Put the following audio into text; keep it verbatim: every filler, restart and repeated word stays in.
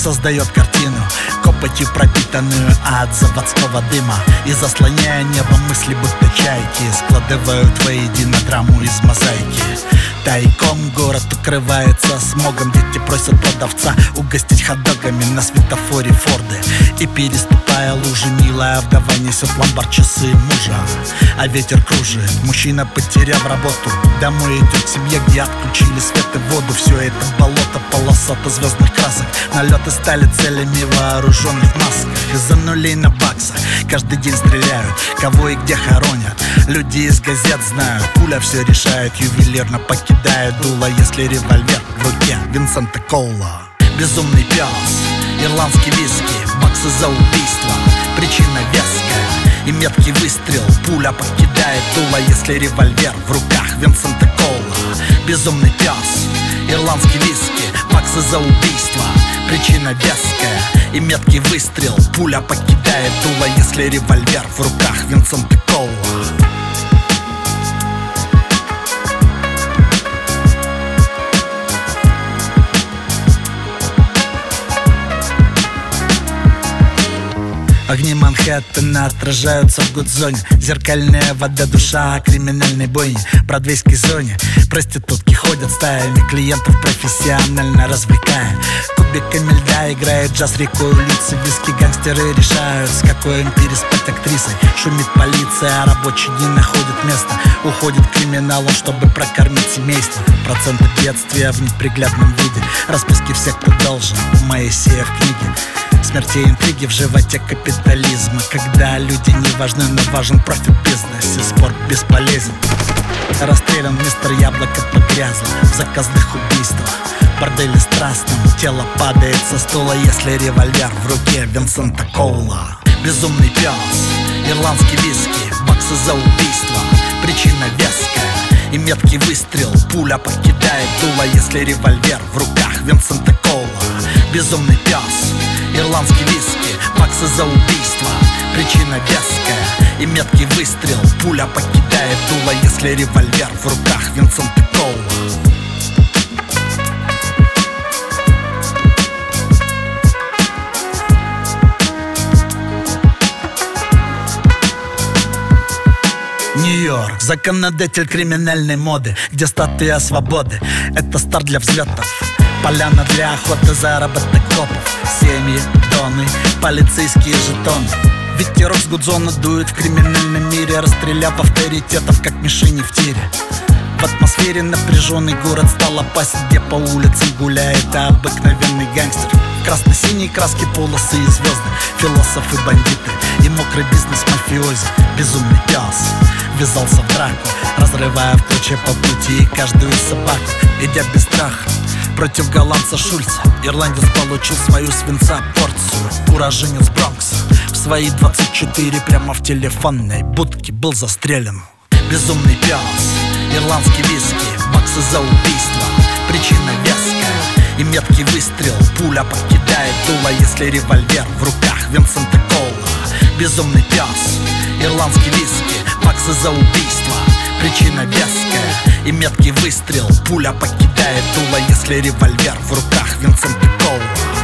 создает картину, копотью пропитанную от заводского дыма. И заслоняя небо мысли, будто чайки, складывают воедино драму из мозаики. Тайком город укрывается смогом. Дети просят продавца угостить хот-догами на светофоре Форды. И переступая лужи, милая вдова несет в ломбард часы мужа. А ветер кружит, мужчина, потеряв работу, домой идет к семье, где отключили свет и воду. Все это болото, полосато звездных красок, налеты стали целями вооруженных масках. Из-за нулей на баксах каждый день стреляют, кого и где хоронят. Люди из газет знают, пуля все решает, ювелирно покидает дуло, если револьвер в руке Винсента Коула. Безумный пес, ирландский виски, баксы за убийство, причина веская и меткий выстрел. Пуля покидает дуло, если револьвер в руках Винсента Коула. Безумный пес, ирландский виски, баксы за убийство, причина веская и меткий выстрел. Пуля покидает дуло, если револьвер в руках Винсента Коула. Огни Манхэттена отражаются в гудзоне. Зеркальная вода, душа криминальной бойни. В бродвейской зоне проститутки ходят стаями, клиентов профессионально развлекая. Кубиками льда играет джаз рекой улицы. Виски гангстеры решают, с какой им переспать актрисой. Шумит полиция, а рабочие не находят места. Уходит к криминалу, чтобы прокормить семейство. Проценты бедствия в неприглядном виде. Расписки всех, кто должен, Моисея в книге. Смерти и интриги в животе капитализма. Когда люди не важны, но важен профит-бизнес, и спорт бесполезен. Расстрелян мистер Яблоко погрязло в заказных убийствах. В борделе страстном тело падает со стула, если револьвер в руке Винсента Коула. Безумный пес, ирландский виски, баксы за убийство, причина веская и меткий выстрел. Пуля покидает дуло, если револьвер в руках Винсента Коула. Безумный пес, ирландский виски, баксы за убийство, причина веская и меткий выстрел. Пуля покидает дуло, если револьвер в руках Винсента Коула. Нью-Йорк, законодатель криминальной моды, где статуя свободы — это старт для взлетов. Поляна для охоты, заработок копов, семьи, доны, полицейские жетоны. Ветерок с гудзона дует в криминальном мире, расстреляв авторитетов, как мишени в тире. В атмосфере напряженный город стал опасен, где по улицам гуляет обыкновенный гангстер. В красно-синей краске полосы и звезды, философы, бандиты и мокрый бизнес мафиози. Безумный пес ввязался в драку, разрывая в клочья по пути каждую собаку. Идя без страха против голландца Шульца, ирландец получил свою свинца порцию. Уроженец Бронкса в свои двадцать четыре прямо в телефонной будке был застрелен. Безумный пес, ирландский виски, баксы за убийство, причина веская и меткий выстрел. Пуля покидает дуло, если револьвер в руках Винсента Коула. Безумный пес, ирландский виски, баксы за убийство, причина веская и меткий выстрел. Пуля покидает дуло, если револьвер в руках Винсента Коула.